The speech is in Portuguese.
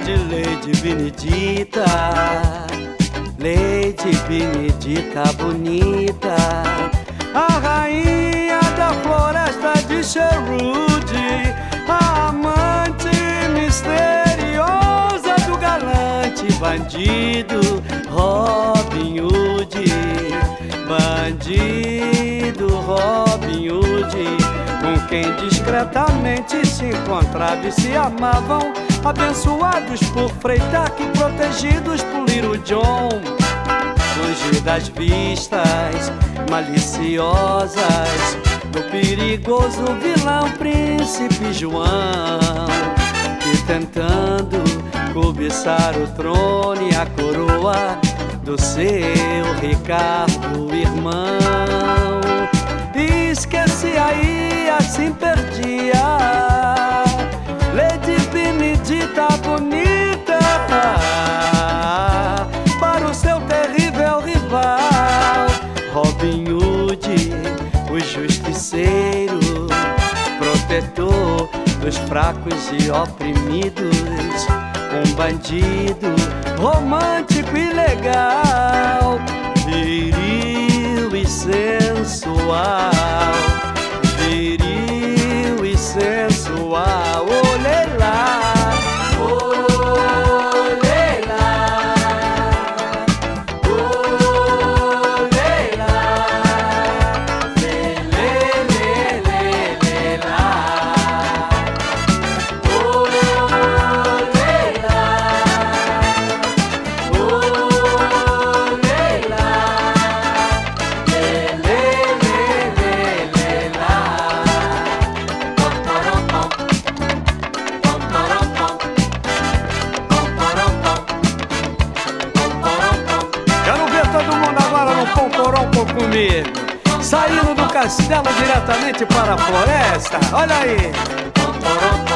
de Lady Benedita, Lady Benedita bonita, a rainha da floresta de Sherwood, a amante misteriosa do galante bandido Robin Hood, bandido Robin Hood, com quem discretamente se encontrava e se amavam, abençoados por Freitag e protegidos por Little John, longe das vistas maliciosas do perigoso vilão Príncipe João, que tentando cobiçar o trono e a coroa do seu Ricardo irmão, esquecia e assim perdia Lady Benedita bonita para o seu terrível rival Robin Hood, o justiceiro, protetor dos fracos e oprimidos, um bandido romântico e legal, viril e sensual, viril e sensual. Olê lá, olê lá, olê lá, lê, lê, lê, lê, lê lá, olê lá, olê lá, lê, lê, lê, lê, lê lá. Quero ver todo mundo agora no pomporompo comigo, saindo do castelo diretamente para a floresta. Olha aí.